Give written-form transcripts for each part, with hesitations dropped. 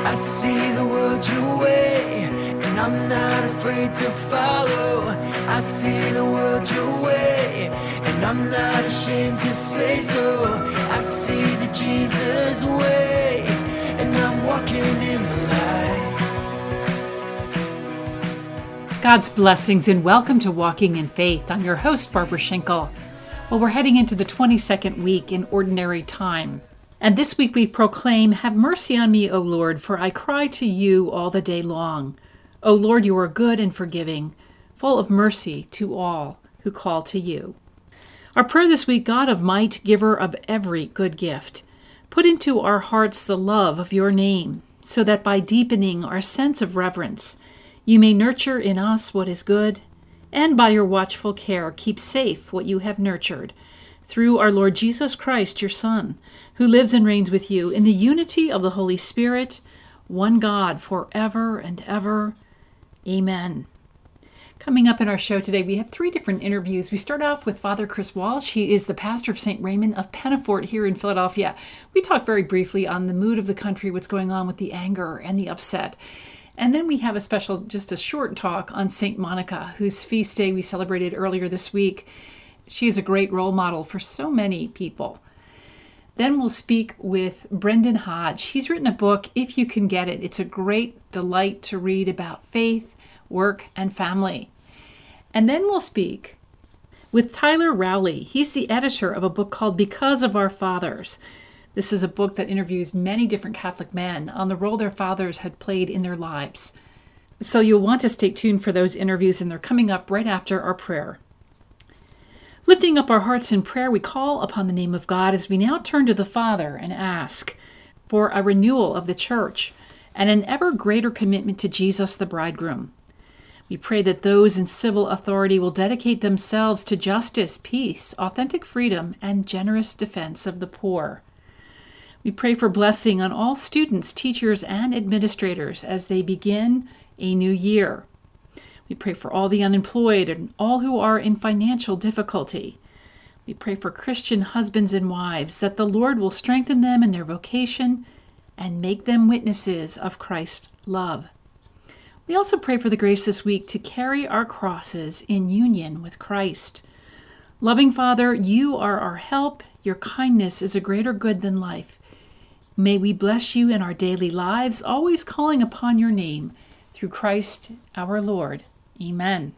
I see the world your way, and I'm not afraid to follow. I see the world your way, and I'm not ashamed to say so. I see the Jesus way, and I'm walking in the light. God's blessings and welcome to Walking in Faith. I'm your host, Barbara Schenkel. Well, we're heading into the 22nd week in Ordinary Time. And this week we proclaim, "Have mercy on me, O Lord, for I cry to you all the day long. O Lord, you are good and forgiving, full of mercy to all who call to you." Our prayer this week: God of might, giver of every good gift, put into our hearts the love of your name, so that by deepening our sense of reverence, you may nurture in us what is good, and by your watchful care keep safe what you have nurtured, through our Lord Jesus Christ, your Son, who lives and reigns with you in the unity of the Holy Spirit, one God, forever and ever. Amen. Coming up in our show today, we have 3 different interviews. We start off with Father Chris Walsh. He is the pastor of St. Raymond of Pennafort here in Philadelphia. We talk very briefly on the mood of the country, what's going on with the anger and the upset. And then we have a special, just a short talk on St. Monica, whose feast day we celebrated earlier this week. She is a great role model for so many people. Then we'll speak with Brendan Hodge. He's written a book, If You Can Get It. It's a great delight to read about faith, work, and family. And then we'll speak with Tyler Rowley. He's the editor of a book called Because of Our Fathers. This is a book that interviews many different Catholic men on the role their fathers had played in their lives. So you'll want to stay tuned for those interviews, and they're coming up right after our prayer. Lifting up our hearts in prayer, we call upon the name of God as we now turn to the Father and ask for a renewal of the Church and an ever greater commitment to Jesus the bridegroom. We pray that those in civil authority will dedicate themselves to justice, peace, authentic freedom, and generous defense of the poor. We pray for blessing on all students, teachers, and administrators as they begin a new year. We pray for all the unemployed and all who are in financial difficulty. We pray for Christian husbands and wives, that the Lord will strengthen them in their vocation and make them witnesses of Christ's love. We also pray for the grace this week to carry our crosses in union with Christ. Loving Father, you are our help. Your kindness is a greater good than life. May we bless you in our daily lives, always calling upon your name, through Christ our Lord. Amen.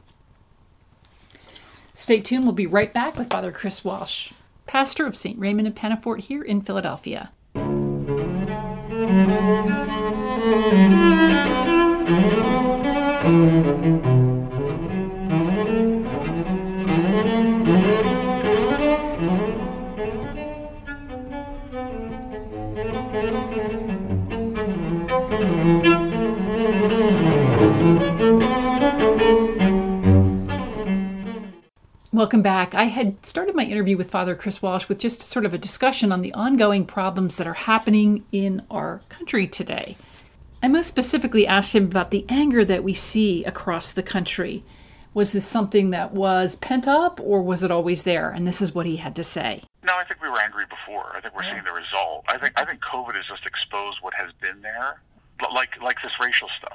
Stay tuned. We'll be right back with Father Chris Walsh, pastor of St. Raymond of Pennafort here in Philadelphia. Welcome back. I had started my interview with Father Chris Walsh with just sort of a discussion on the ongoing problems that are happening in our country today. I most specifically asked him about the anger that we see across the country. Was this something that was pent up, or was it always there? And this is what he had to say. No, I think we were angry before. I think we're seeing the result. I think COVID has just exposed what has been there, like this racial stuff.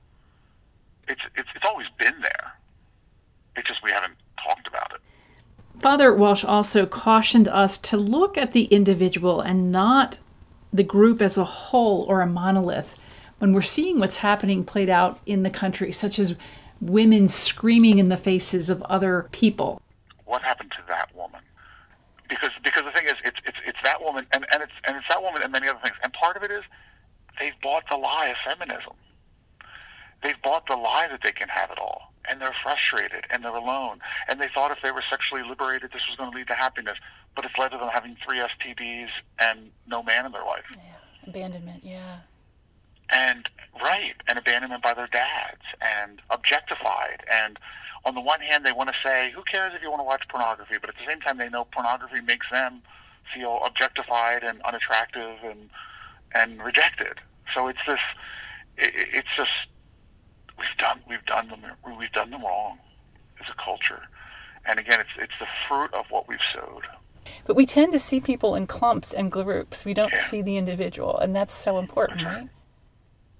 It's always been there. It's just we haven't talked about it. Father Walsh also cautioned us to look at the individual and not the group as a whole or a monolith when we're seeing what's happening played out in the country, such as women screaming in the faces of other people. What happened to that woman? Because the thing is, it's that woman, and it's that woman and many other things. And part of it is they've bought the lie of feminism. They've bought the lie that they can have it all, and they're frustrated, and they're alone, and they thought if they were sexually liberated, this was going to lead to happiness, but it's led to them having 3 STDs and no man in their life. Yeah, abandonment, yeah. And abandonment by their dads, and objectified, and on the one hand, they want to say, who cares if you want to watch pornography, but at the same time, they know pornography makes them feel objectified and unattractive and rejected. So it's just we've done them wrong as a culture, and again, it's the fruit of what we've sowed. But we tend to see people in clumps and groups. We don't see the individual, and that's so important, right?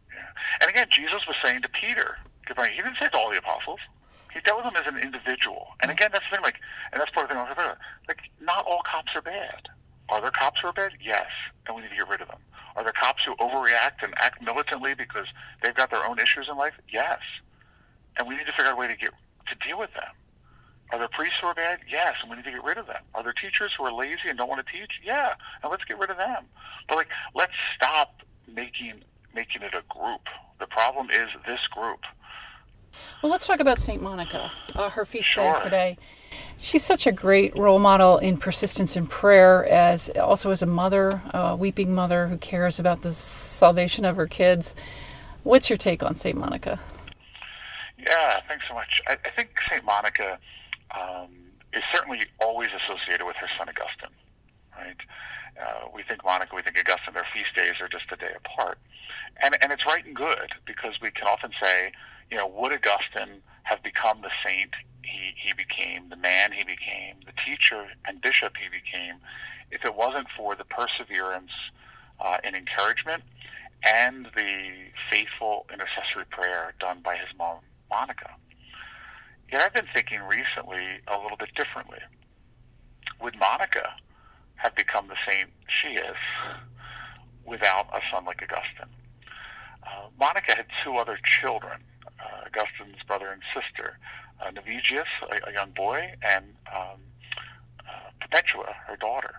And again, Jesus was saying to Peter, he didn't say to all the apostles. He dealt with them as an individual. And again, that's the thing, and that's part of the thing, not all cops are bad. Are there cops who are bad? Yes, and we need to get rid of them. Are there cops who overreact and act militantly because they've got their own issues in life? Yes, and we need to figure out a way to deal with them. Are there priests who are bad? Yes, and we need to get rid of them. Are there teachers who are lazy and don't want to teach? Yeah, and let's get rid of them. But let's stop making it a group. The problem is this group. Well, let's talk about St. Monica, her feast day Sure. today. She's such a great role model in persistence in prayer, also as a mother, a weeping mother who cares about the salvation of her kids. What's your take on St. Monica? Yeah, thanks so much. I think St. Monica is certainly always associated with her son Augustine, right? We think Monica, we think Augustine, their feast days are just a day apart. And it's right and good, because we can often say, would Augustine have become the saint he became, the man he became, the teacher and bishop he became, if it wasn't for the perseverance and encouragement and the faithful intercessory prayer done by his mom, Monica? Yet I've been thinking recently a little bit differently. Would Monica have become the saint she is without a son like Augustine? Monica had two other children, Augustine's brother and sister, Navigius, a young boy, and Perpetua, her daughter.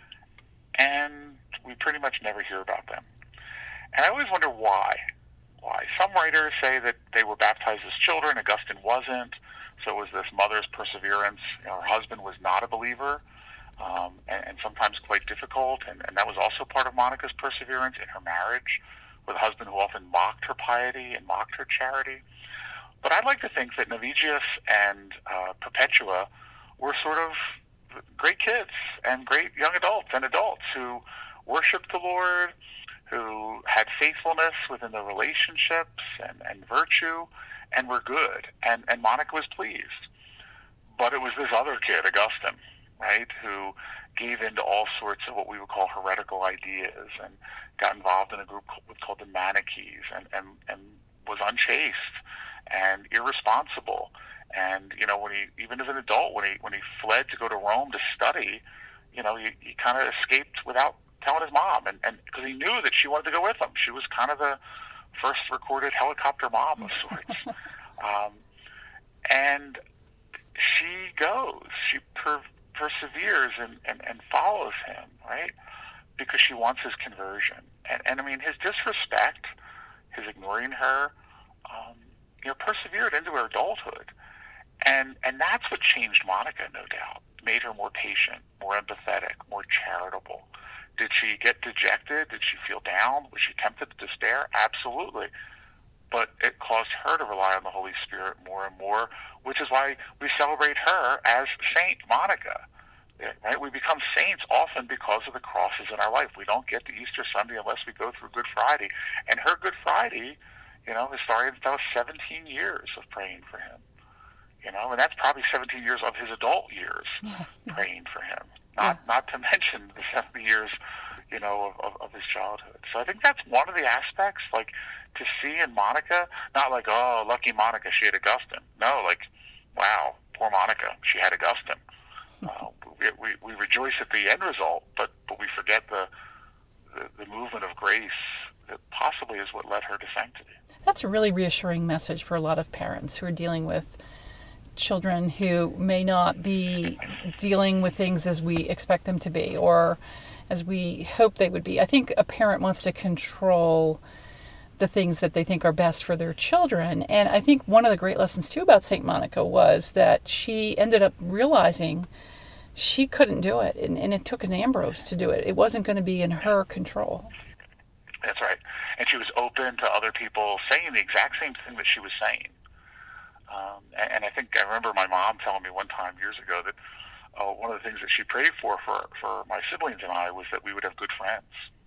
And we pretty much never hear about them. And I always wonder why. Some writers say that they were baptized as children, Augustine wasn't, so it was this mother's perseverance. Her husband was not a believer, and sometimes quite difficult, and that was also part of Monica's perseverance in her marriage with a husband who often mocked her piety and mocked her charity. But I'd like to think that Navigius and Perpetua were sort of great kids and great young adults who worshiped the Lord, who had faithfulness within their relationships and virtue, and were good. And Monica was pleased. But it was this other kid, Augustine, right, who gave in to all sorts of what we would call heretical ideas and got involved in a group called the Manichees and was unchaste and irresponsible. And, when even as an adult, when he fled to go to Rome to study, he kind of escaped without telling his mom, and because he knew that she wanted to go with him. She was kind of the first recorded helicopter mom of sorts. And she goes, she perseveres and follows him, right? Because she wants his conversion. And I mean, his disrespect, his ignoring her, persevered into her adulthood. And that's what changed Monica, no doubt. Made her more patient, more empathetic, more charitable. Did she get dejected? Did she feel down? Was she tempted to despair? Absolutely. But it caused her to rely on the Holy Spirit more and more, which is why we celebrate her as Saint Monica. Right? We become saints often because of the crosses in our life. We don't get to Easter Sunday unless we go through Good Friday. And her Good Friday, historians tell us 17 years of praying for him. And that's probably 17 years of his adult years praying for him. Not to mention the 70 years, of his childhood. So I think that's one of the aspects, to see in Monica, not like, oh, lucky Monica, she had Augustine. No, wow, poor Monica, she had Augustine. We rejoice at the end result, but we forget the movement of grace that possibly is what led her to sanctity. That's a really reassuring message for a lot of parents who are dealing with children who may not be dealing with things as we expect them to be or as we hope they would be. I think a parent wants to control the things that they think are best for their children. And I think one of the great lessons too about St. Monica was that she ended up realizing she couldn't do it. And it took an Ambrose to do it. It wasn't going to be in her control. That's right. And she was open to other people saying the exact same thing that she was saying. And I think I remember my mom telling me one time years ago that one of the things that she prayed for my siblings and I was that we would have good friends.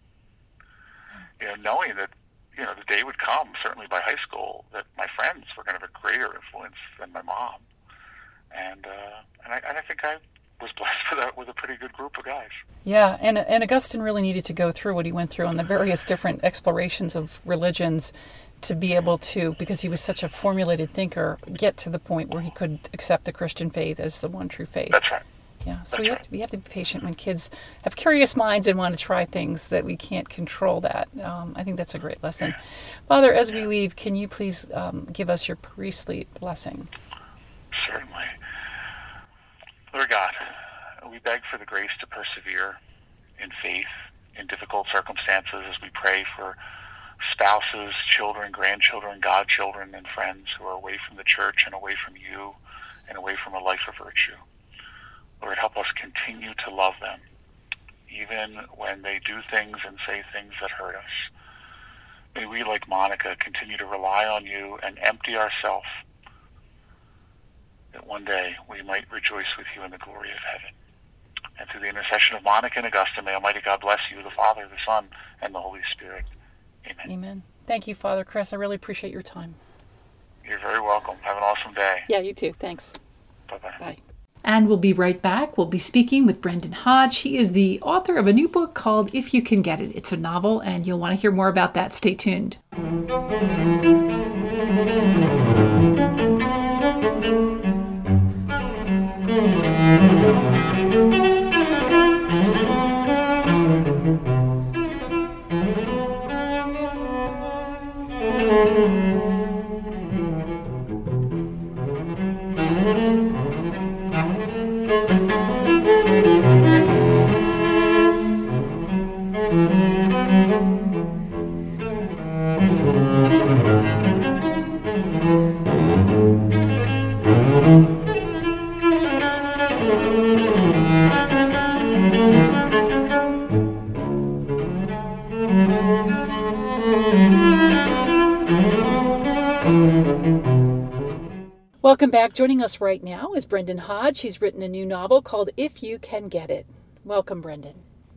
Knowing that, the day would come, certainly by high school, that my friends were going to have a greater influence than my mom. And I think I was blessed with a pretty good group of guys. Yeah, and Augustine really needed to go through what he went through on the various different explorations of religions to be able to, because he was such a formulated thinker, get to the point where he could accept the Christian faith as the one true faith. That's right. Yeah, so we have to be patient when kids have curious minds and want to try things that we can't control that. I think that's a great lesson. Yeah. Father, as we leave, can you please give us your priestly blessing? Certainly. Lord God, we beg for the grace to persevere in faith in difficult circumstances as we pray for spouses, children, grandchildren, godchildren, and friends who are away from the church and away from you and away from a life of virtue. Lord, help us continue to love them, even when they do things and say things that hurt us. May we, like Monica, continue to rely on you and empty ourselves, that one day we might rejoice with you in the glory of heaven. And through the intercession of Monica and Augustine, may Almighty God bless you, the Father, the Son, and the Holy Spirit. Amen. Amen. Thank you, Father Chris. I really appreciate your time. You're very welcome. Have an awesome day. Yeah, you too. Thanks. Bye-bye. Bye. And we'll be right back. We'll be speaking with Brendan Hodge. He is the author of a new book called If You Can Get It. It's a novel, and you'll want to hear more about that. Stay tuned. Welcome back. Joining us right now is Brendan Hodge. He's written a new novel called If You Can Get It. Welcome, Brendan.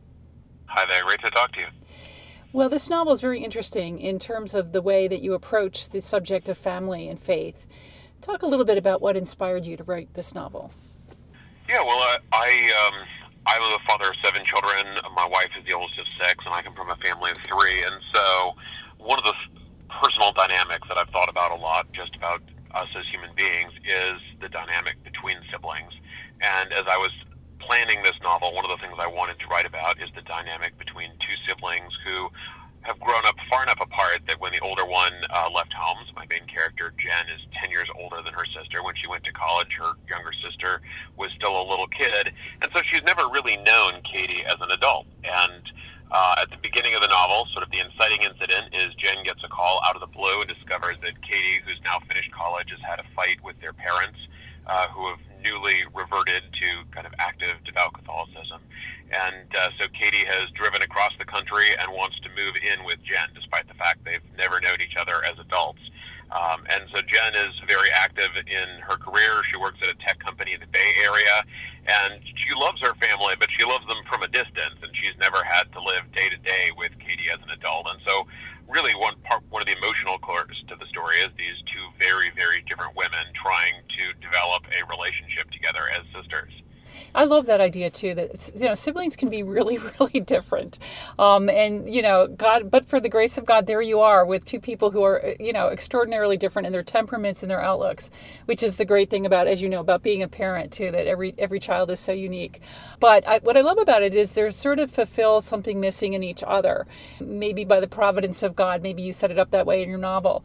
Hi there. Great to talk to you. Well, this novel is very interesting in terms of the way that you approach the subject of family and faith. Talk a little bit about what inspired you to write this novel. Yeah, well, I'm the father of 7 children. My wife is the oldest of 6, and I come from a family of 3. And so one of the personal dynamics that I've thought about a lot, just about us as human beings, is the dynamic between siblings. And as I was planning this novel, one of the things I wanted to write about is the dynamic between 2 siblings who have grown up far enough apart that when the older one left home, so my main character, Jen, is 10 years older than her sister. When she went to college, her younger sister was still a little kid. And so she's never really known Katie as an adult. And at the beginning of the novel, sort of the inciting incident is Jen gets a call out of the blue and discovers that Katie, who's now finished college, has had a fight with their parents, who have newly reverted to kind of active devout Catholicism. And so Katie has driven across the country and wants to move in with Jen, despite the fact they've never known each other as adults. And so Jen is very active in her career. She works at a tech company in the Bay Area, and she loves her family, but she loves them from a distance, and she's never had to live day to day with Katie as an adult. And so really one of the emotional cores to the story is these 2 very, very different women trying to develop a relationship together as sisters. I love that idea too, that siblings can be really, really different. And God, but for the grace of God, there you are with 2 people who are, extraordinarily different in their temperaments and their outlooks, which is the great thing about, as you know, about being a parent too, that every child is so unique. But what I love about it is they sort of fulfill something missing in each other, maybe by the providence of God. Maybe you set it up that way in your novel.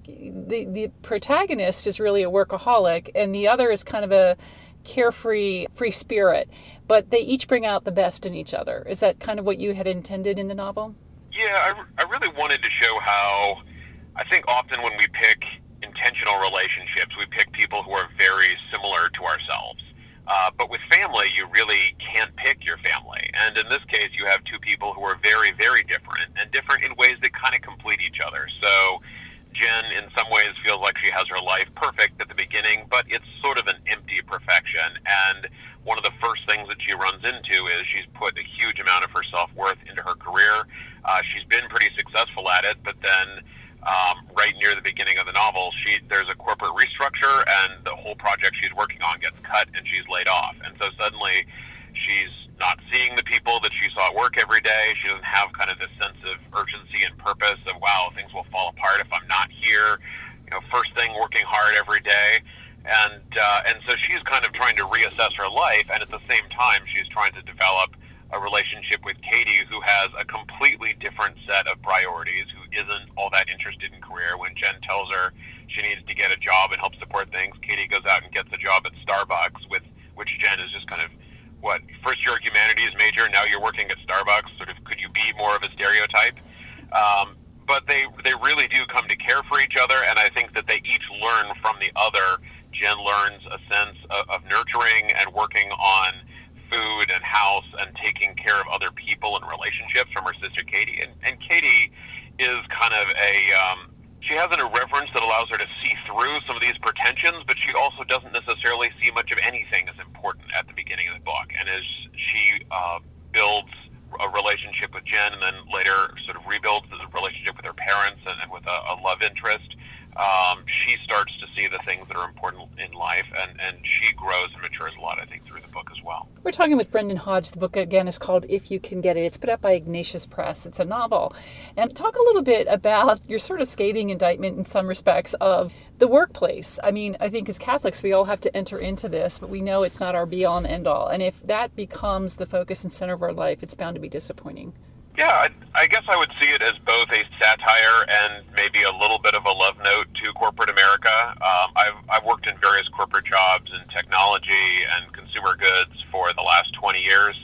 The protagonist is really a workaholic, and the other is kind of a carefree, free spirit, but they each bring out the best in each other. Is that kind of what you had intended in the novel? Yeah, I really wanted to show how I think often when we pick intentional relationships, we pick people who are very similar to ourselves. But with family, you really can't pick your family. And in this case, you have 2 people who are very, very different, and different in ways that kind of complete each other. So Jen, in some ways, feels like she has her life perfect at the beginning, but it's sort of an empty perfection. And one of the first things that she runs into is she's put a huge amount of her self-worth into her career. She's been pretty successful at it, but then right near the beginning of the novel, there's a corporate restructure, and the whole project she's working on gets cut, and she's laid off. And so suddenly, she's not seeing the people that she saw at work every day. She doesn't have kind of this sense of urgency and purpose of, wow, things will fall apart if I'm not here. First thing, working hard every day. And so she's kind of trying to reassess her life, and at the same time, she's trying to develop a relationship with Katie, who has a completely different set of priorities, who isn't all that interested in career. When Jen tells her she needs to get a job and help support things, Katie goes out and gets a job at Starbucks, with which Jen is just kind of, first year humanities major, now you're working at Starbucks, sort of, could you be more of a stereotype? But they really do come to care for each other, and I think that they each learn from the other. Jen learns a sense of nurturing and working on food and house and taking care of other people and relationships from her sister Katie. And Katie is kind of she has an irreverence that allows her to see through some of these pretensions, but she also doesn't necessarily see much of anything as important at the beginning of the book. And as she builds a relationship with Jen, and then later sort of rebuilds the relationship with her parents and with a love interest, she starts to see the things that are important in life, and she grows and matures a lot, I think, through the book as well. We're talking with Brendan Hodge. The book, again, is called If You Can Get It. It's put out by Ignatius Press. It's a novel. And talk a little bit about your sort of scathing indictment in some respects of the workplace. I mean, I think as Catholics, we all have to enter into this, but we know it's not our be-all and end-all. And if that becomes the focus and center of our life, it's bound to be disappointing. Yeah, I guess I would see it as both a satire and maybe a little bit of a love note to corporate America. I've worked in various corporate jobs in technology and consumer goods for the last 20 years.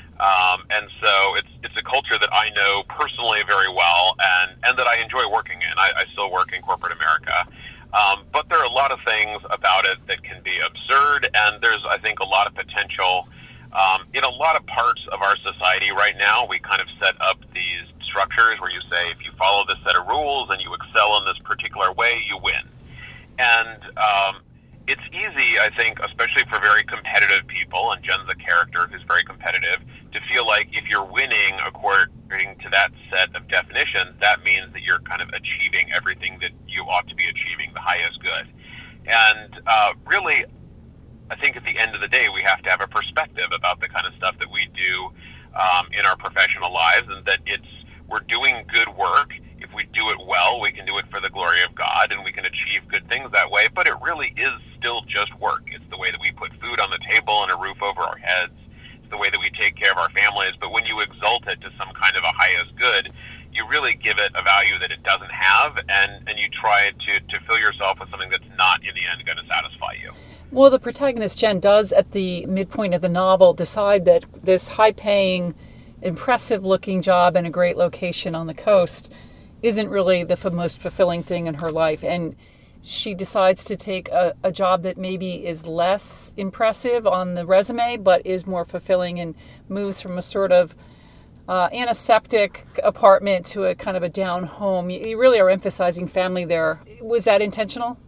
And so it's a culture that I know personally very well and that I enjoy working in. I still work in corporate America. But there are a lot of things about it that can be absurd, and there's, I think, a lot of potential. In a lot of parts of our society right now, we kind of set up these structures where you say, if you follow this set of rules and you excel in this particular way, you win. And it's easy, I think, especially for very competitive people, and Jen's a character who's very competitive, to feel like if you're winning according to that set of definitions, that means that you're kind of achieving everything that you ought to be achieving, the highest good. And really, I think at the end of the day, we have to have a perspective about the kind of stuff that we do in our professional lives, and that we're doing good work. If we do it well, we can do it for the glory of God, and we can achieve good things that way. But it really is still just work. It's the way that we put food on the table and a roof over our heads. It's the way that we take care of our families. But when you exalt it to some kind of a highest good, you really give it a value that it doesn't have, and you try to fill yourself with something that's not, in the end, going to satisfy you. Well, the protagonist, Jen, does at the midpoint of the novel decide that this high-paying, impressive-looking job in a great location on the coast isn't really the most fulfilling thing in her life. And she decides to take a job that maybe is less impressive on the resume, but is more fulfilling, and moves from a sort of antiseptic apartment to a kind of a down home. You really are emphasizing family there. Was that intentional?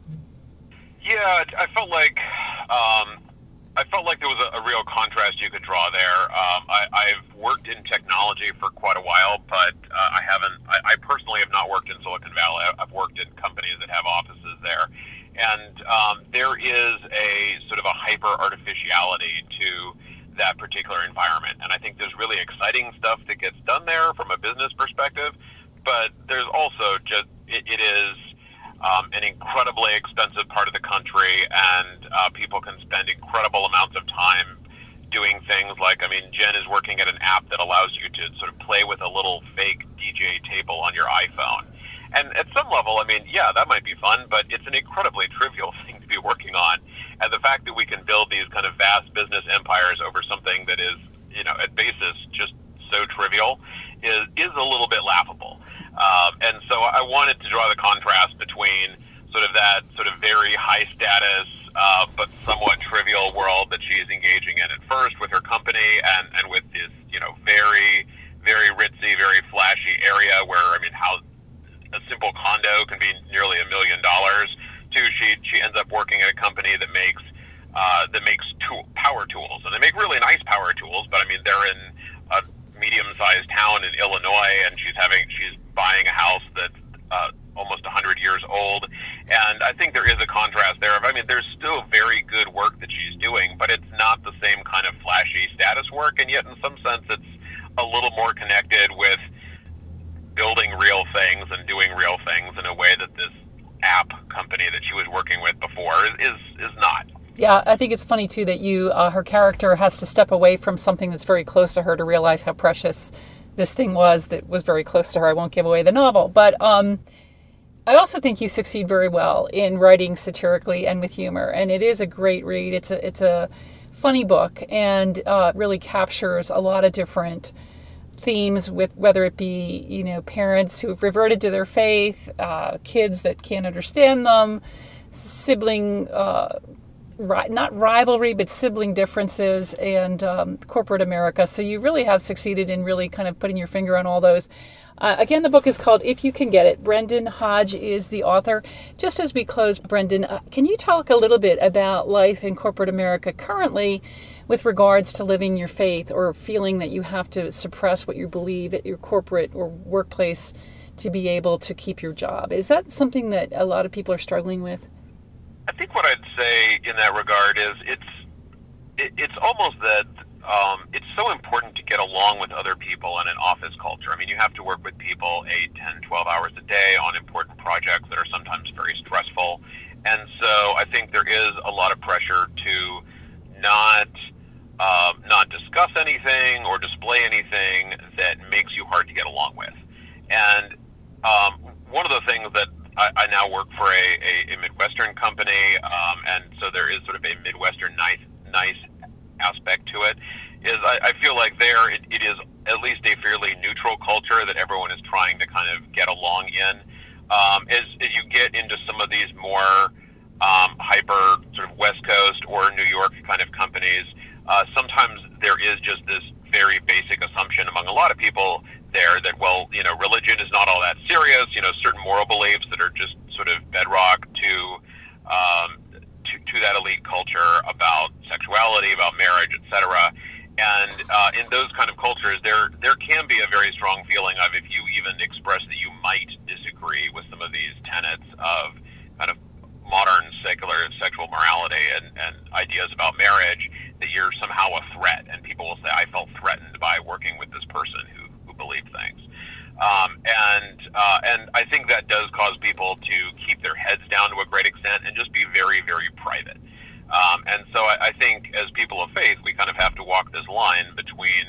Yeah, I felt like there was a real contrast you could draw there. I've worked in technology for quite a while, but I personally have not worked in Silicon Valley. I've worked in companies that have offices there. And there is a sort of a hyper artificiality to that particular environment. And I think there's really exciting stuff that gets done there from a business perspective, but there's also just, it is an incredibly expensive part of the country, and people can spend incredible amounts of time doing things like, Jen is working at an app that allows you to sort of play with a little fake DJ table on your iPhone. And at some level, yeah, that might be fun, but it's an incredibly trivial thing to be working on. And the fact that we can build these kind of vast business empires over something that is, at basis just so trivial is a little bit laughable. And so I wanted to draw the contrast between sort of that sort of very high status but somewhat trivial world that she's engaging in at first with her company, and with this, very, very ritzy, very flashy area where, how a simple condo can be nearly $1 million. She ends up working at a company that makes power tools, and they make really nice power tools, but they're in a medium-sized town in Illinois, and she's buying a house that's almost 100 years old. And I think there is a contrast there. I mean, there's still very good work that she's doing, but it's not the same kind of flashy status work, and yet in some sense it's a little more connected with building real things and doing real things in a way that this app company that she was working with before is not. Yeah, I think it's funny too that her character has to step away from something that's very close to her to realize how precious this thing was that was very close to her. I won't give away the novel, but I also think you succeed very well in writing satirically and with humor, and it is a great read. It's a funny book, and really captures a lot of different themes, with whether it be parents who have reverted to their faith, kids that can't understand them, sibling not rivalry but sibling differences, and corporate America. So you really have succeeded in really kind of putting your finger on all those. Again, the book is called If You Can Get It. Brendan Hodge is the author. Just as we close, Brendan, can you talk a little bit about life in corporate America currently with regards to living your faith, or feeling that you have to suppress what you believe at your corporate or workplace to be able to keep your job? Is that something that a lot of people are struggling with? I think what I'd say in that regard is it's almost that it's so important to get along with other people in an office culture. I mean, you have to work with people 8, 10, 12 hours a day on important projects that are sometimes very stressful. And so I think there is a lot of pressure to not discuss anything or display anything that makes you hard to get along with. And one of the things that I now work for a Midwestern company, and so there is sort of a Midwestern nice aspect to it, is I feel like there it is at least a fairly neutral culture that everyone is trying to kind of get along in. As you get into some of these more hyper sort of West Coast or New York kind of companies, sometimes there is just this very basic assumption among a lot of people there that, well, religion is not all that serious, certain moral beliefs that are just sort of bedrock to that elite culture about sexuality, about marriage, etc. And in those kind of cultures, there can be a very strong feeling of, if you even express that you might disagree with some of these tenets of kind of modern secular sexual morality and ideas about marriage, that you're somehow a threat, and people will say, I felt threatened by working with this person who believed things. And I think that does cause people to keep their heads down to a great extent and just be very, very private. And so I think as people of faith, we kind of have to walk this line between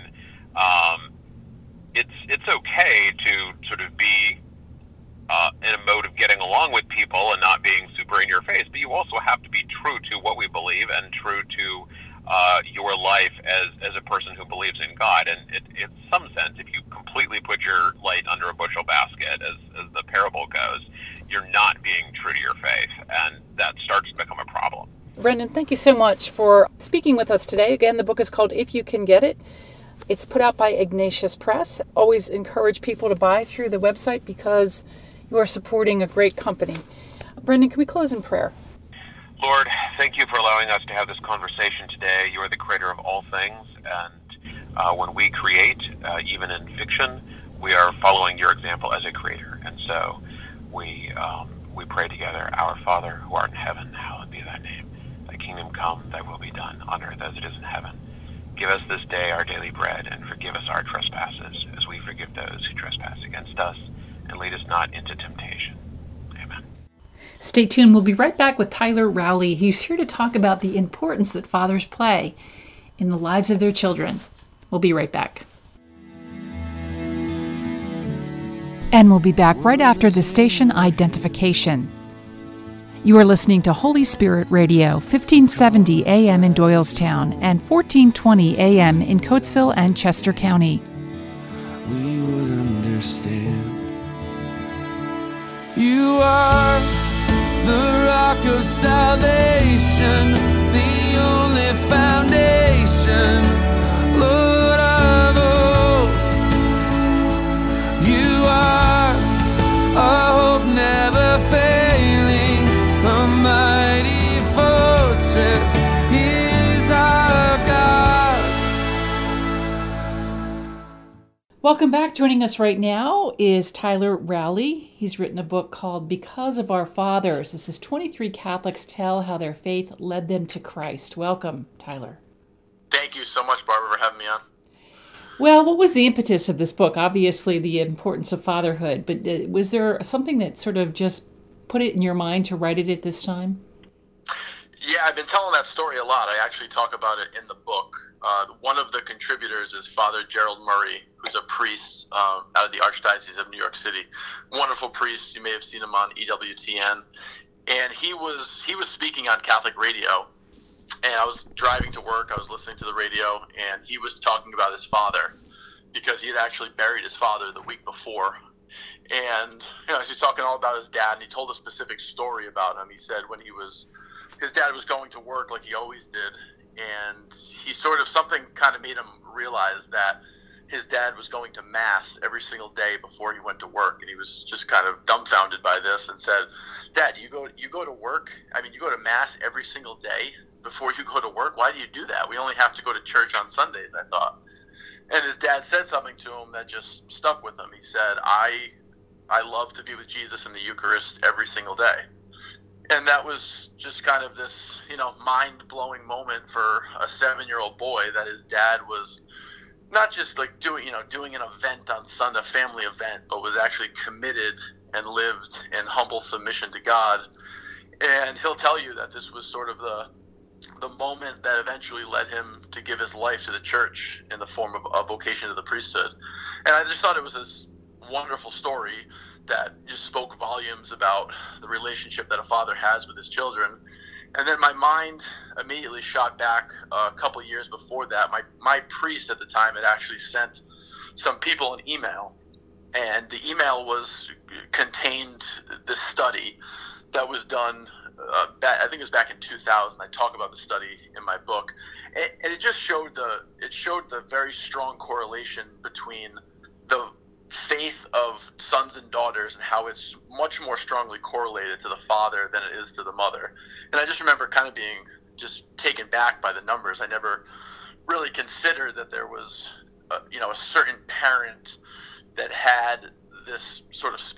it's okay to sort of be in a mode of getting along with people and not being super in your face, but you also have to be true to what we believe and true to your life as a person who believes in God. And in some sense, if you completely put your light under a bushel basket, as the parable goes, you're not being true to your faith, and that starts to become a problem. Brendan, thank you so much for speaking with us today. Again, the book is called If You Can Get It. It's put out by Ignatius Press. Always encourage people to buy through the website because you are supporting a great company. Brendan, can we close in prayer? Lord, thank you for allowing us to have this conversation today. You are the creator of all things, and when we create, even in fiction, we are following your example as a creator. And so we pray together, Our Father, who art in heaven, hallowed be thy name. Thy kingdom come, thy will be done, on earth as it is in heaven. Give us this day our daily bread, and forgive us our trespasses, as we forgive those who trespass against us. And lead us not into temptation. Amen. Stay tuned. We'll be right back with Tyler Rowley. He's here to talk about the importance that fathers play in the lives of their children. We'll be right back. And we'll be back right after the station identification. You are listening to Holy Spirit Radio, 1570 AM in Doylestown and 1420 AM in Coatesville and Chester County. We would understand. You are the rock of salvation, the only foundation, Lord of all. You are a hope never failing, a mighty fortress is our God. Welcome back. Joining us right now is Tyler Rowley. He's written a book called Because of Our Fathers. This is 23 Catholics Tell How Their Faith Led Them to Christ. Welcome, Tyler. Thank you so much, Barbara, for having me on. Well, what was the impetus of this book? Obviously, the importance of fatherhood, but was there something that sort of just put it in your mind to write it at this time? Yeah, I've been telling that story a lot. I actually talk about it in the book. One of the contributors is Father Gerald Murray, who's a priest out of the Archdiocese of New York City. Wonderful priest. You may have seen him on EWTN. And he was speaking on Catholic radio. And I was driving to work. I was listening to the radio, and he was talking about his father because he had actually buried his father the week before. And he's talking all about his dad, and he told a specific story about him. He said when his dad was going to work like he always did, and something kind of made him realize that his dad was going to Mass every single day before he went to work, and he was just kind of dumbfounded by this and said, "Dad, you go to work? I mean, you go to Mass every single day before you go to work? Why do you do that? We only have to go to church on Sundays," I thought. And his dad said something to him that just stuck with him. He said, I love to be with Jesus in the Eucharist every single day. And that was just kind of this, mind-blowing moment for a 7-year-old boy, that his dad was not just like doing an event on Sunday, a family event, but was actually committed and lived in humble submission to God. And he'll tell you that this was sort of the moment that eventually led him to give his life to the church in the form of a vocation to the priesthood. And I just thought it was this wonderful story that just spoke volumes about the relationship that a father has with his children. And then my mind immediately shot back a couple years before that. My priest at the time had actually sent some people an email, and the email contained this study that was done, I think it was back in 2000. I talk about the study in my book, and it just showed the very strong correlation between the faith of sons and daughters and how it's much more strongly correlated to the father than it is to the mother. And I just remember kind of being just taken back by the numbers. I never really considered that there was a certain parent that had this sort of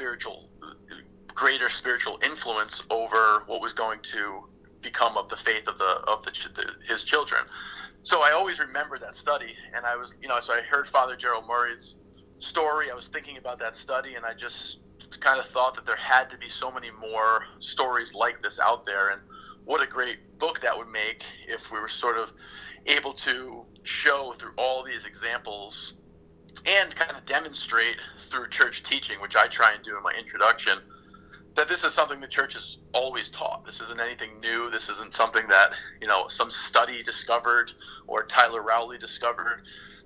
greater spiritual influence over what was going to become of the faith of his children. So I always remember that study, and I was, so I heard Father Gerald Murray's story. I was thinking about that study, and I just kind of thought that there had to be so many more stories like this out there, and what a great book that would make if we were sort of able to show through all these examples and kind of demonstrate through church teaching, which I try and do in my introduction, that this is something the church has always taught. This isn't anything new. This isn't something that, some study discovered or Tyler Rowley discovered.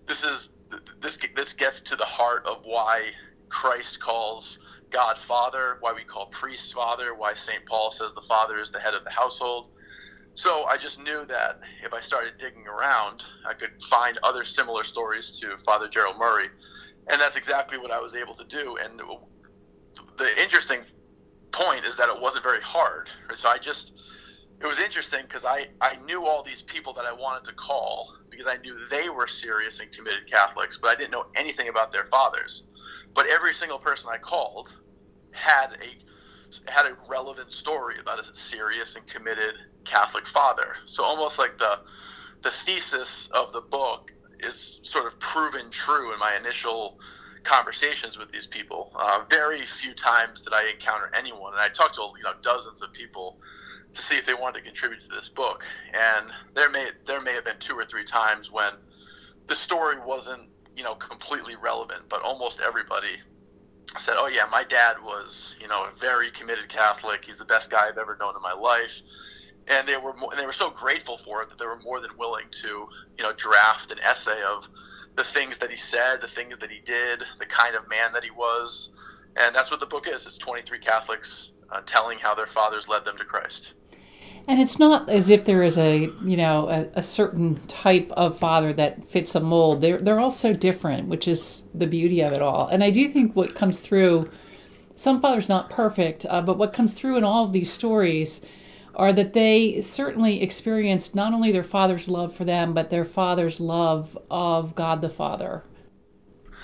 This gets to the heart of why Christ calls God Father, why we call priests Father, why St. Paul says the Father is the head of the household. So I just knew that if I started digging around, I could find other similar stories to Father Gerald Murray, and that's exactly what I was able to do. And the interesting point is that it wasn't very hard. So it was interesting because I knew all these people that I wanted to call because I knew they were serious and committed Catholics, but I didn't know anything about their fathers. But every single person I called had a relevant story about a serious and committed Catholic father. So almost like the thesis of the book is sort of proven true in my initial conversations with these people. Very few times did I encounter anyone, and I talked to dozens of people to see if they wanted to contribute to this book. And there may have been 2 or 3 times when the story wasn't completely relevant, but almost everybody said, "Oh yeah, my dad was a very committed Catholic. He's the best guy I've ever known in my life." And they were so grateful for it that they were more than willing to draft an essay of the things that he said, the things that he did, the kind of man that he was. And that's what the book is. It's 23 Catholics telling how their fathers led them to Christ. And it's not as if there is a certain type of father that fits a mold. They're all so different, which is the beauty of it all. And I do think what comes through, some fathers not perfect, but what comes through in all of these stories are that they certainly experienced not only their father's love for them, but their father's love of God the Father.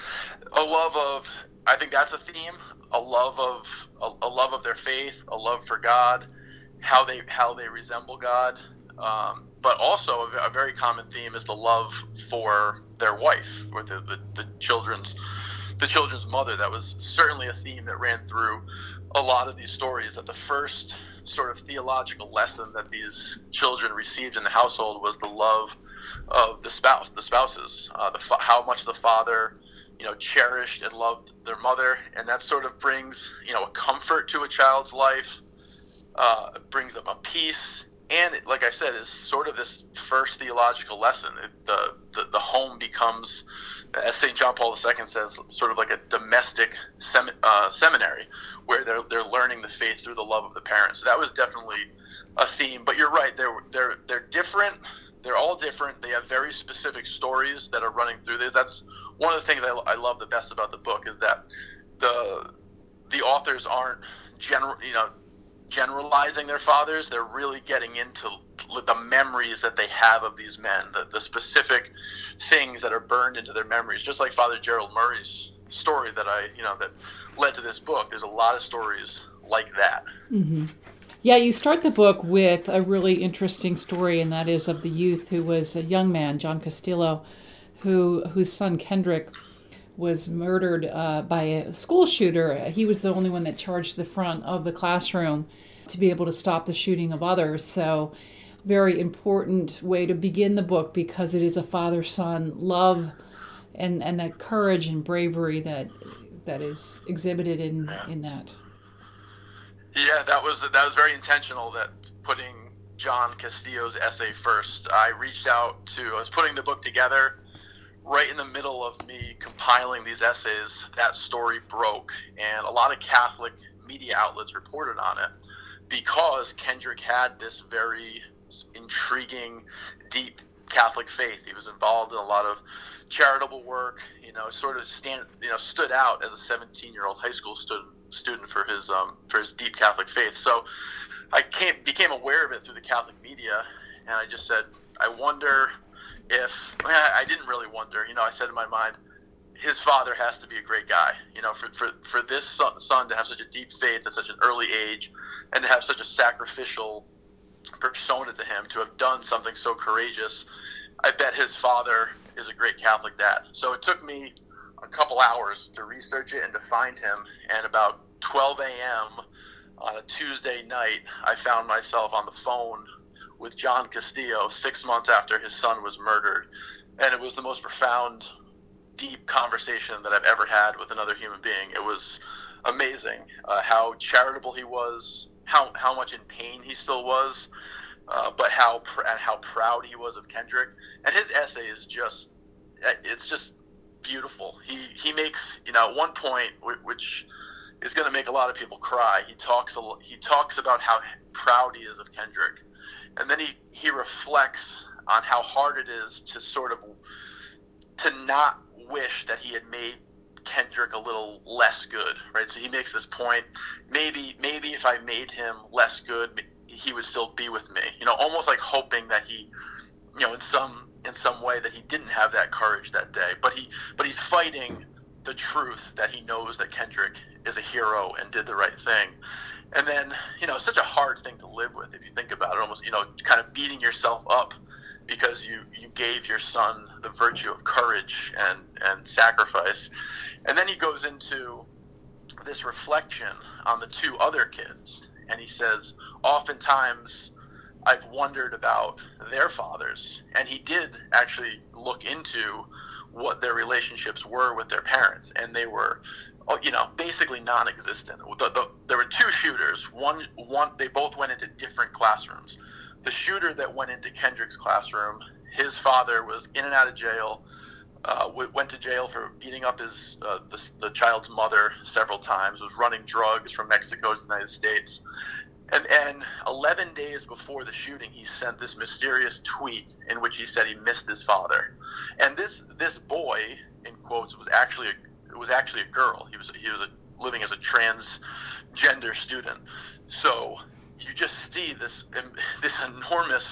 I think that's a theme, a love of their faith, a love for God, how they resemble God. But also a very common theme is the love for their wife, or the children's mother. That was certainly a theme that ran through a lot of these stories, that the first sort of theological lesson that these children received in the household was the love of the spouses, how much the father, cherished and loved their mother. And that sort of brings, a comfort to a child's life, it brings them a peace. And like I said, is sort of this first theological lesson. The home becomes, as St. John Paul II says, sort of like a domestic seminary, where they're learning the faith through the love of the parents. So that was definitely a theme. But you're right, they're different. They're all different. They have very specific stories that are running through this. That's one of the things I love the best about the book, is that the authors aren't generalizing their fathers. They're really getting into the memories that they have of these men, the specific things that are burned into their memories. Just like Father Gerald Murray's story that that led to this book. There's a lot of stories like that. Mm-hmm. Yeah, you start the book with a really interesting story, and that is of the youth who was a young man, John Castillo, whose son Kendrick was murdered by a school shooter. He was the only one that charged the front of the classroom to be able to stop the shooting of others. So very important way to begin the book, because it is a father-son love and that courage and bravery that is exhibited in that. Yeah, that was very intentional, that putting John Castillo's essay first. I was putting the book together. Right in the middle of me compiling these essays, that story broke, and a lot of Catholic media outlets reported on it, because Kendrick had this very intriguing, deep Catholic faith. He was involved in a lot of charitable work, stood out as a 17-year-old high school student for his deep Catholic faith. So I became aware of it through the Catholic media, and I just said, I wonder if, I didn't really wonder, I said in my mind, his father has to be a great guy, for this son to have such a deep faith at such an early age, and to have such a sacrificial persona to him, to have done something so courageous. I bet his father is a great Catholic dad. So it took me a couple hours to research it and to find him, and about 12 a.m. on a Tuesday night, I found myself on the phone with John Castillo 6 months after his son was murdered. And it was the most profound, deep conversation that I've ever had with another human being. It was amazing how charitable he was, how much in pain he still was, but how proud he was of Kendrick. And his essay is just beautiful. He makes, one point, which is going to make a lot of people cry. He talks about how proud he is of Kendrick. And then he reflects on how hard it is to not wish that he had made Kendrick a little less good, right? So he makes this point, maybe if I made him less good, he would still be with me, almost like hoping that he, in some way, that he didn't have that courage that day, but he's fighting the truth that he knows that Kendrick is a hero and did the right thing. And then, it's such a hard thing to live with if you think about it, almost, kind of beating yourself up because you gave your son the virtue of courage and sacrifice. And then he goes into this reflection on the two other kids, and he says, oftentimes I've wondered about their fathers. And he did actually look into what their relationships were with their parents, and they were basically non-existent. There were two shooters. One, they both went into different classrooms. The shooter that went into Kendrick's classroom, his father was in and out of jail, went to jail for beating up the child's mother several times, was running drugs from Mexico to the United States. And 11 days before the shooting, he sent this mysterious tweet in which he said he missed his father. And this boy, in quotes, was actually a girl. He was living as a transgender student. So you just see this enormous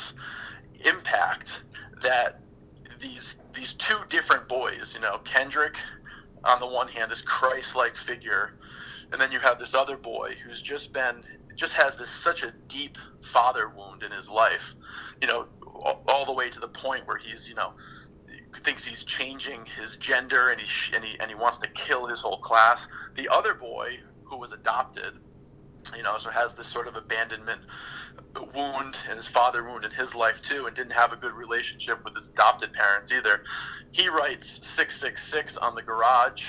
impact that these two different boys, Kendrick on the one hand, this Christ-like figure, and then you have this other boy who's just has this such a deep father wound in his life, all the way to the point where he's, thinks he's changing his gender, and he wants to kill his whole class. The other boy, who was adopted, so has this sort of abandonment wound and his father wound in his life too, and didn't have a good relationship with his adopted parents either. He writes 666 on the garage,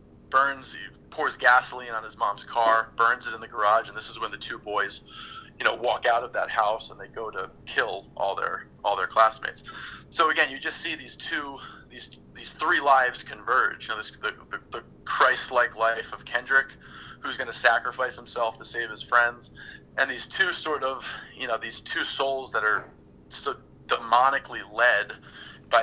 pours gasoline on his mom's car, burns it in the garage, and this is when the two boys, walk out of that house and they go to kill all their classmates. So again, you just see these three lives converge. The Christ-like life of Kendrick, who's going to sacrifice himself to save his friends, and these two these two souls that are so demonically led by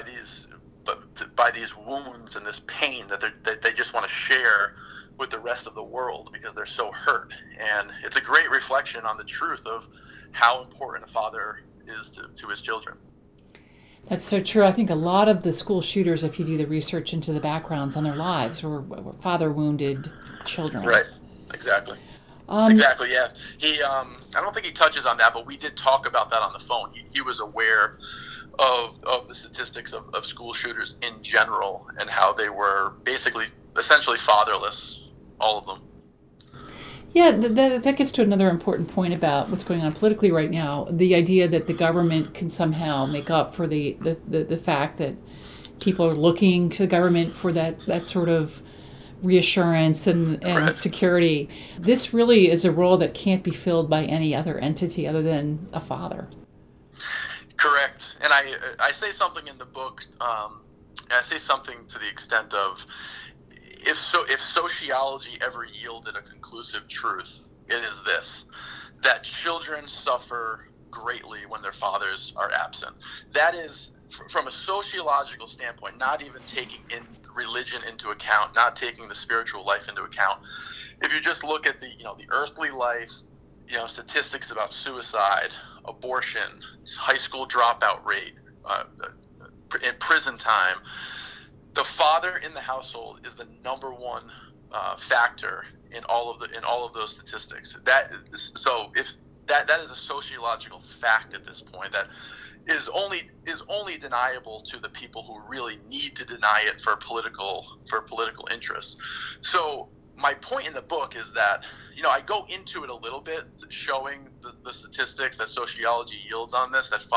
these wounds and this pain that they just want to share with the rest of the world because they're so hurt. And it's a great reflection on the truth of how important a father is to his children. That's so true. I think a lot of the school shooters, if you do the research into the backgrounds on their lives, were father-wounded children. Right. Exactly. Exactly. Yeah. I don't think he touches on that, but we did talk about that on the phone. He was aware of the statistics of school shooters in general and how they were essentially fatherless, all of them. Yeah, that gets to another important point about what's going on politically right now. The idea that the government can somehow make up for the fact that people are looking to the government for that sort of reassurance and right. security. This really is a role that can't be filled by any other entity other than a father. Correct. And I say something in the book, I say something to the extent of, if sociology ever yielded a conclusive truth, it is this: that children suffer greatly when their fathers are absent. That is, from a sociological standpoint, not even taking in religion into account, not taking the spiritual life into account. If you just look at the earthly life, statistics about suicide, abortion, high school dropout rate, in prison time, the father in the household is the number one factor in all of those statistics. That is a sociological fact at this point that is only deniable to the people who really need to deny it for political interests. So my point in the book is that I go into it a little bit, showing the statistics that sociology yields on this, that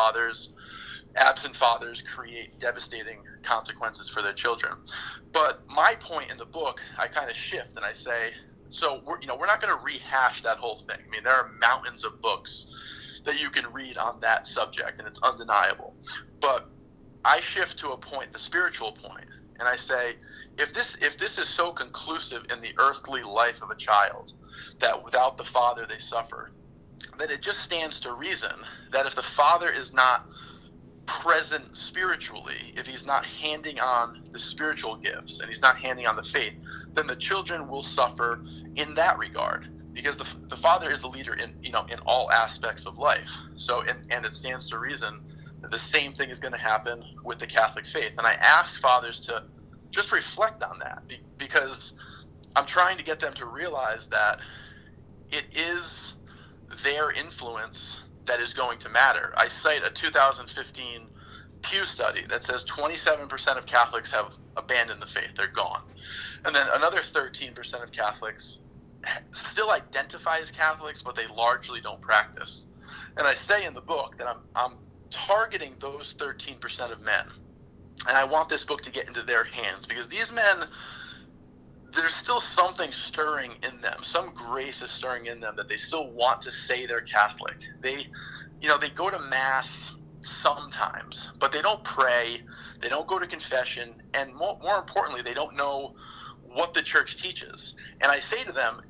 absent fathers create devastating consequences for their children. But my point in the book, I kind of shift and I say, so we're not going to rehash that whole thing. I mean, there are mountains of books that you can read on that subject, and it's undeniable. But I shift to a point, the spiritual point, and I say, if this is so conclusive in the earthly life of a child that without the father they suffer, then it just stands to reason that if the father is not present spiritually, if he's not handing on the spiritual gifts and he's not handing on the faith, then the children will suffer in that regard, because the father is the leader in all aspects of life. So and it stands to reason that the same thing is going to happen with the Catholic faith. And I ask fathers to just reflect on that, because I'm trying to get them to realize that it is their influence that is going to matter. I cite a 2015 Pew study that says 27% of Catholics have abandoned the faith. They're gone. And then another 13% of Catholics still identify as Catholics, but they largely don't practice. And I say in the book that I'm targeting those 13% of men. And I want this book to get into their hands, because these men, there's still something stirring in them. Some grace is stirring in them that they still want to say they're Catholic. They go to Mass sometimes, but they don't pray. They don't go to confession. And more importantly, they don't know what the church teaches. And I say to them,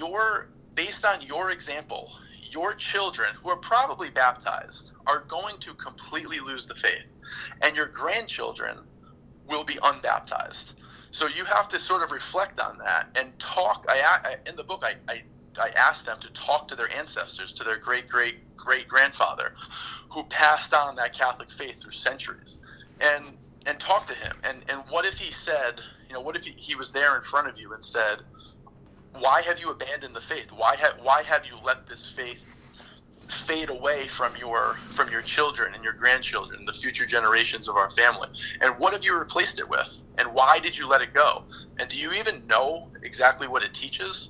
based on your example, your children who are probably baptized are going to completely lose the faith, and your grandchildren will be unbaptized. So you have to sort of reflect on that and talk. In the book, I asked them to talk to their ancestors, to their great-great-great-grandfather, who passed on that Catholic faith through centuries, and talk to him. And what if he said, What if he was there in front of you and said, why have you abandoned the faith? Why have you let this faith fade away from your children and your grandchildren, the future generations of our family? And what have you replaced it with? And why did you let it go? And do you even know exactly what it teaches?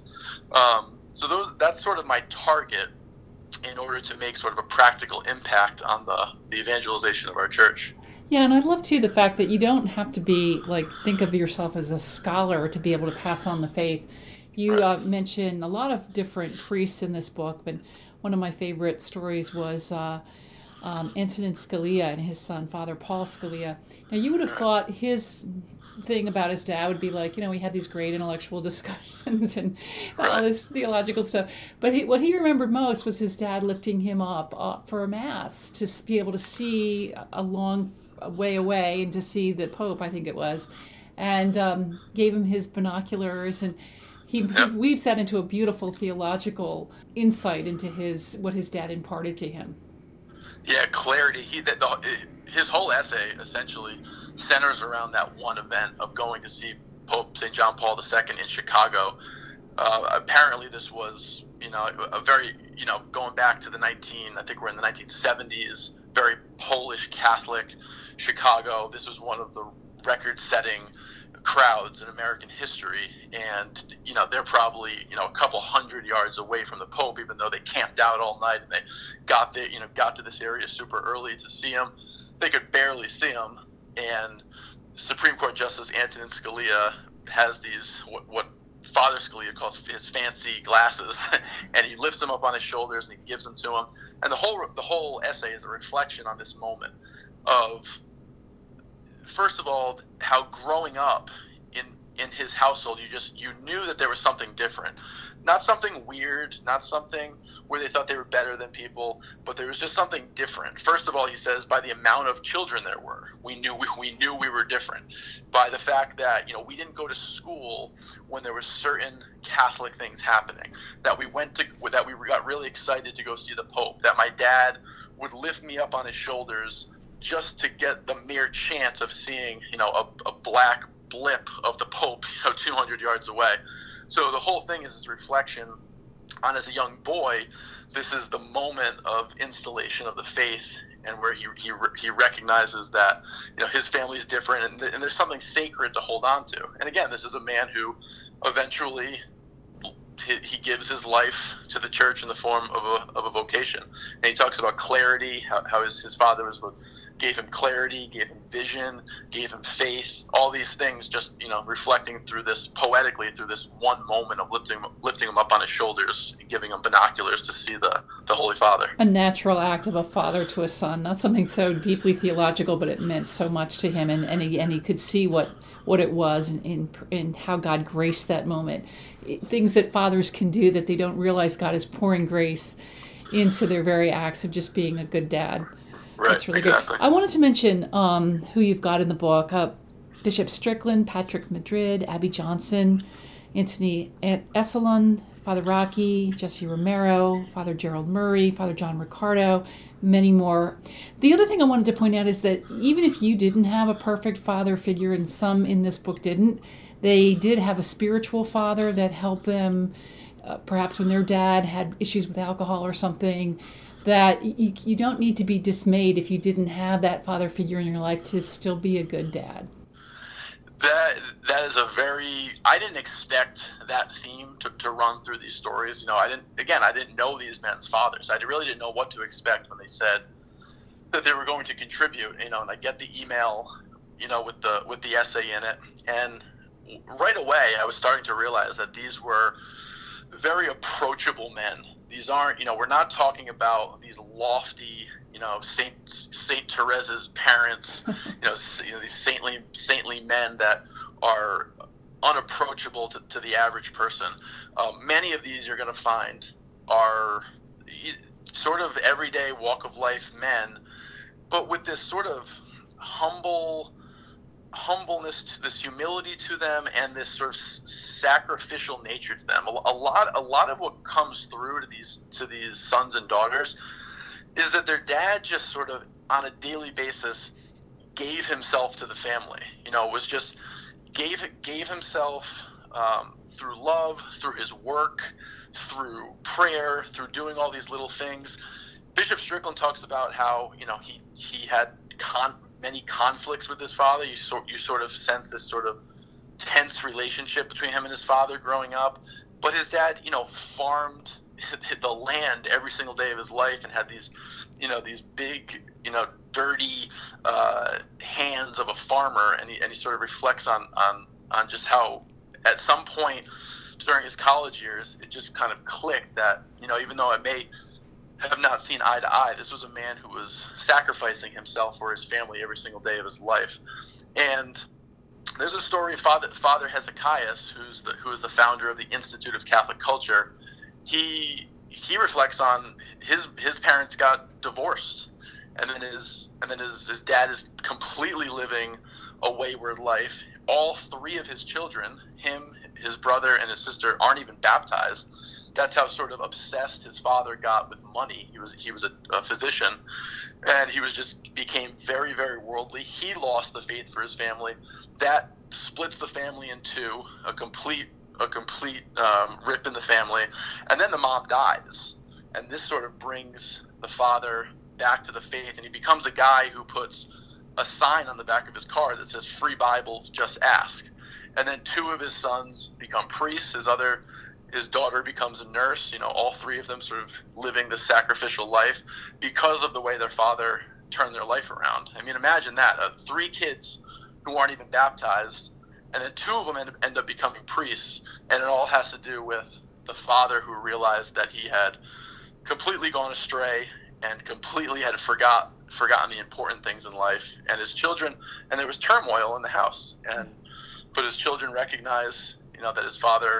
That's sort of my target in order to make sort of a practical impact on the evangelization of our church. Yeah, and I love too the fact that you don't have to be think of yourself as a scholar to be able to pass on the faith. You mention a lot of different priests in this book, but one of my favorite stories was Antonin Scalia and his son, Father Paul Scalia. Now, you would have thought his thing about his dad would be we had these great intellectual discussions and all this theological stuff. But what he remembered most was his dad lifting him up for a mass to be able to see a long way away and to see the Pope, I think it was, and gave him his binoculars, and he weaves that into a beautiful theological insight into what his dad imparted to him. Yeah, clarity. His whole essay essentially centers around that one event of going to see Pope St. John Paul II in Chicago. Apparently this was, a very, going back to I think we're in the 1970s, very Polish Catholic Chicago. This was one of the record-setting crowds in American history, and they're probably a couple hundred yards away from the Pope, even though they camped out all night and they got to this area super early to see him. They could barely see him, and Supreme Court Justice Antonin Scalia has these what Father Scalia calls his fancy glasses, and he lifts them up on his shoulders and he gives them to him. And the whole essay is a reflection on this moment of, first of all, how growing up in his household, you knew that there was something different. Not something weird, not something where they thought they were better than people, but there was just something different. First of all, he says, by the amount of children there were, we knew we were different. By the fact that, we didn't go to school when there were certain Catholic things happening, that we got really excited to go see the Pope, that my dad would lift me up on his shoulders just to get the mere chance of seeing, a black blip of the Pope, 200 yards away. So the whole thing is this reflection on, as a young boy, this is the moment of installation of the faith, and where he recognizes that his family's different, and there's something sacred to hold on to. And again, this is a man who eventually he gives his life to the church in the form of a vocation. And he talks about clarity, how his father gave him clarity, gave him vision, gave him faith, all these things just, reflecting through this one moment of lifting him up on his shoulders and giving him binoculars to see the Holy Father. A natural act of a father to a son, not something so deeply theological, but it meant so much to him, and he could see what it was and how God graced that moment. Things that fathers can do that they don't realize God is pouring grace into their very acts of just being a good dad. Right, that's really exactly. good. I wanted to mention who you've got in the book. Bishop Strickland, Patrick Madrid, Abby Johnson, Anthony Esolen, Father Rocky, Jesse Romero, Father Gerald Murray, Father John Ricardo, many more. The other thing I wanted to point out is that even if you didn't have a perfect father figure, and some in this book didn't, they did have a spiritual father that helped them, perhaps when their dad had issues with alcohol or something, that you don't need to be dismayed if you didn't have that father figure in your life to still be a good dad. That is I didn't expect that theme to run through these stories. I didn't know these men's fathers. I really didn't know what to expect when they said that they were going to contribute, and I get the email, with the essay in it, and right away I was starting to realize that these were very approachable men. These aren't, we're not talking about these lofty, Saint Teresa's parents, these saintly men that are unapproachable to the average person. Many of these you're going to find are sort of everyday walk of life men, but with this sort of humbleness, to this humility to them, and this sort of sacrificial nature to them. A lot of what comes through to these sons and daughters is that their dad just sort of on a daily basis gave himself to the family. Was just gave himself through love, through his work, through prayer, through doing all these little things. Bishop Strickland talks about how, he had many conflicts with his father. You sort of sense this sort of tense relationship between him and his father growing up. But his dad, farmed the land every single day of his life and had these big, dirty hands of a farmer. And he sort of reflects on just how at some point during his college years, it just kind of clicked that, even though I may have not seen eye to eye, this was a man who was sacrificing himself for his family every single day of his life. And there's a story of Father Hezekias, who is the founder of the Institute of Catholic Culture. He reflects on his parents got divorced, and then his dad is completely living a wayward life. All three of his children, him, his brother, and his sister, aren't even baptized. That's how sort of obsessed his father got with money. He was a physician, and he became very, very worldly. He lost the faith for his family. That splits the family in two, a complete rip in the family, and then the mom dies, and this sort of brings the father back to the faith, and he becomes a guy who puts a sign on the back of his car that says "Free Bibles, just ask." And then two of his sons become priests. His daughter becomes a nurse. All three of them sort of living the sacrificial life because of the way their father turned their life around. I mean, imagine that, 3 kids who aren't even baptized, and then 2 of them end up becoming priests, and it all has to do with the father who realized that he had completely gone astray and completely had forgotten the important things in life, and his children, and there was turmoil in the house, but his children recognize, that his father,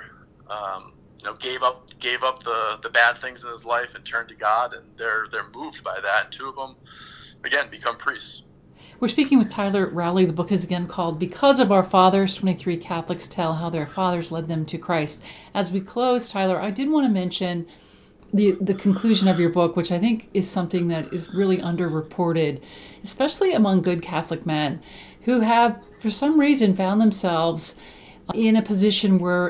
gave up the bad things in his life and turned to God, and they're moved by that, and 2 of them, again, become priests. We're speaking with Tyler Rowley. The book is again called Because of Our Fathers, 23 Catholics Tell How Their Fathers Led Them to Christ. As we close, Tyler, I did want to mention the conclusion of your book, which I think is something that is really underreported, especially among good Catholic men who have, for some reason, found themselves in a position where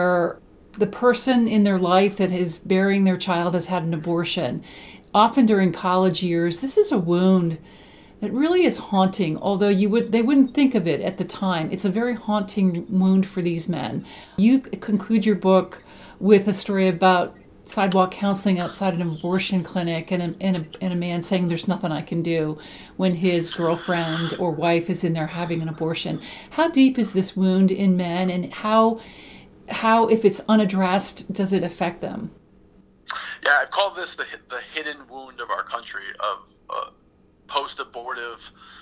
the person in their life that is bearing their child has had an abortion. Often during college years, this is a wound that really is haunting, although they wouldn't think of it at the time. It's a very haunting wound for these men. You conclude your book with a story about sidewalk counseling outside an abortion clinic and a man saying there's nothing I can do when his girlfriend or wife is in there having an abortion. How deep is this wound in men, and how if it's unaddressed, does it affect them? Yeah, I've called this the hidden wound of our country, of post-abortive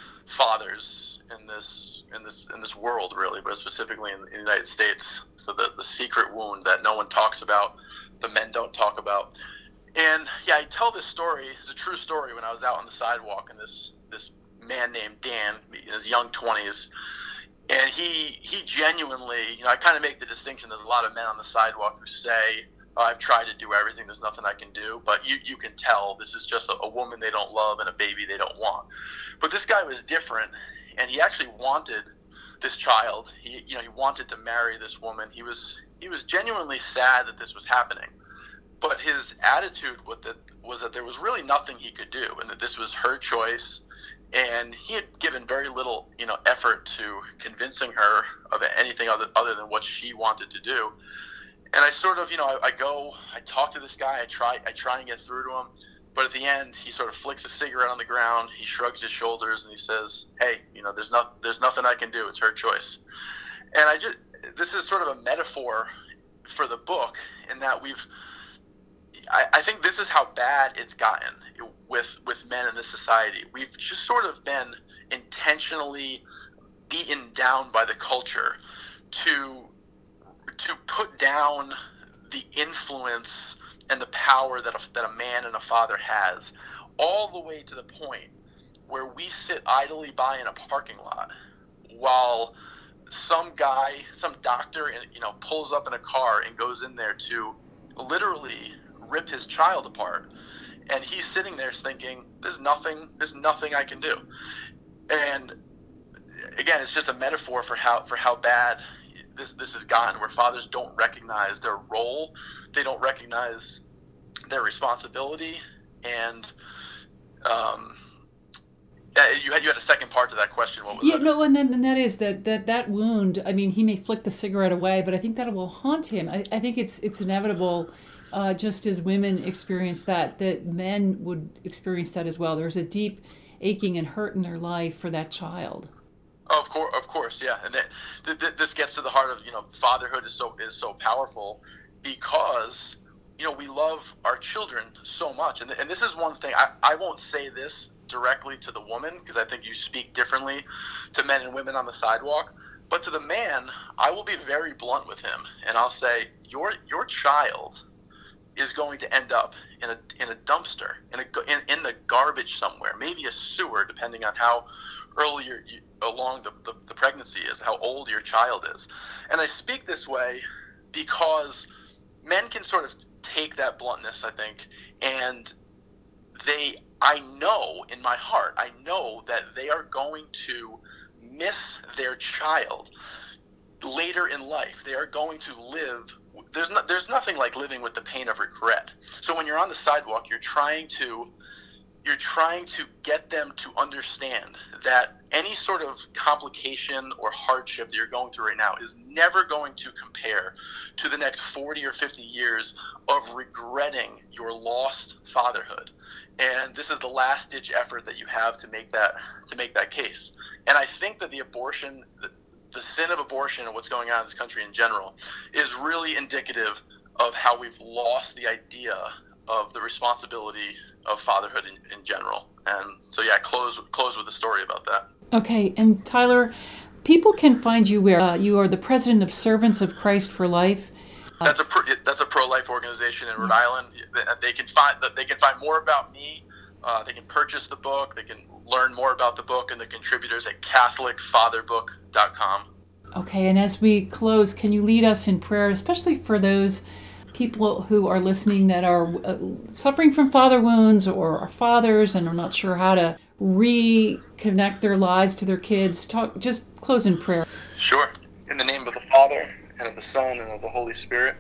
fathers in this world, really, but specifically in the United States. So the secret wound that no one talks about, the men don't talk about. And yeah, I tell this story. It's a true story. When I was out on the sidewalk, and this man named Dan, in his young 20s, and he genuinely, I kind of make the distinction. There's a lot of men on the sidewalk who say, I've tried to do everything, there's nothing I can do, but you can tell this is just a woman they don't love and a baby they don't want. But this guy was different, and he actually wanted this child. He wanted to marry this woman. He was genuinely sad that this was happening, but his attitude was that there was really nothing he could do, and that this was her choice, and he had given very little effort to convincing her of anything other than what she wanted to do. And I sort of, I talk to this guy, I try and get through to him, but at the end, he sort of flicks a cigarette on the ground, he shrugs his shoulders, and he says, hey, there's nothing I can do, it's her choice. And this is sort of a metaphor for the book, in that I think this is how bad it's gotten with men in this society. We've just sort of been intentionally beaten down by the culture to put down the influence and the power that a man and a father has, all the way to the point where we sit idly by in a parking lot while some doctor, pulls up in a car and goes in there to literally rip his child apart, and he's sitting there thinking, there's nothing I can do. And again, it's just a metaphor for how bad this has gotten, where fathers don't recognize their role, they don't recognize their responsibility, and you had a second part to that question. What was yeah, that? No, and that is that wound. I mean, he may flick the cigarette away, but I think that will haunt him. I think it's inevitable, just as women experience that men would experience that as well. There's a deep aching and hurt in their life for that child. Oh, of course, yeah. And this gets to the heart of, fatherhood is so powerful because, we love our children so much. And this is one thing, I won't say this directly to the woman, because I think you speak differently to men and women on the sidewalk. But to the man, I will be very blunt with him, and I'll say, your child is going to end up in a dumpster, in the garbage somewhere, maybe a sewer, depending on how early along the pregnancy is, how old your child is. And I speak this way because men can sort of take that bluntness, I think, and I know in my heart, I know that they are going to miss their child later in life. They are going to live. There's nothing like living with the pain of regret. So when you're on the sidewalk, you're trying to get them to understand that any sort of complication or hardship that you're going through right now is never going to compare to the next 40 or 50 years of regretting your lost fatherhood. And this is the last-ditch effort that you have to make that case. And I think that the sin of abortion and what's going on in this country in general is really indicative of how we've lost the idea of the responsibility of fatherhood in general. And so, yeah, close with a story about that. Okay, and Tyler, people can find you where you are the president of Servants of Christ for Life. That's a pro-life organization in Rhode Island. They can find more about me. They can purchase the book. They can learn more about the book and the contributors at CatholicFatherbook.com. Okay, and as we close, can you lead us in prayer, especially for those people who are listening that are suffering from father wounds or are fathers and are not sure how to reconnect their lives to their kids? Just close in prayer. Sure. In the name of the Father, and of the Son, and of the Holy Spirit,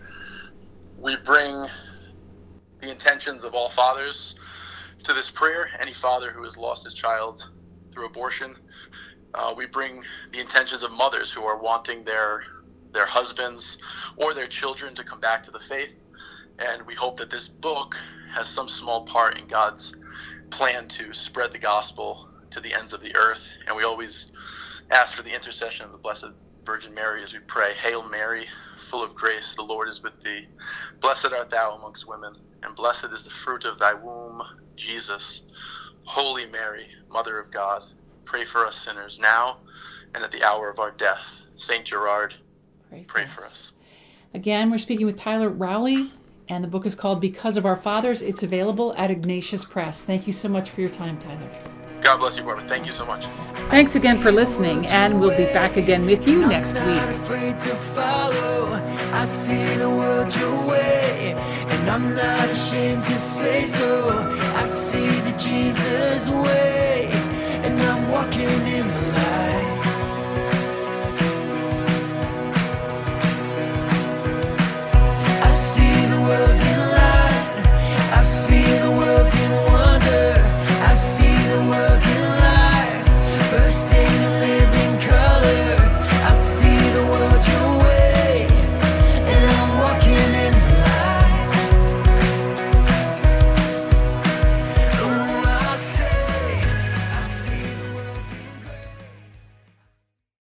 we bring the intentions of all fathers to this prayer. Any father who has lost his child through abortion. We bring the intentions of mothers who are wanting their husbands or their children to come back to the faith. And we hope that this book has some small part in God's plan to spread the gospel to the ends of the earth. And we always ask for the intercession of the Blessed Virgin Mary as we pray. Hail Mary, full of grace, the Lord is with thee. Blessed art thou amongst women, and blessed is the fruit of thy womb, Jesus. Holy Mary, Mother of God, pray for us sinners now and at the hour of our death. Saint Gerard, pray for us. Again, we're speaking with Tyler Rowley, and the book is called Because of Our Fathers. It's available at Ignatius Press. Thank you so much for your time, Tyler. God bless you, Barbara. Thank you so much. Thanks again for listening, and we'll be back again with you next week. I'm not afraid to follow. I see the world your way, and I'm not ashamed to say so. I see the Jesus way, and I'm walking in the light.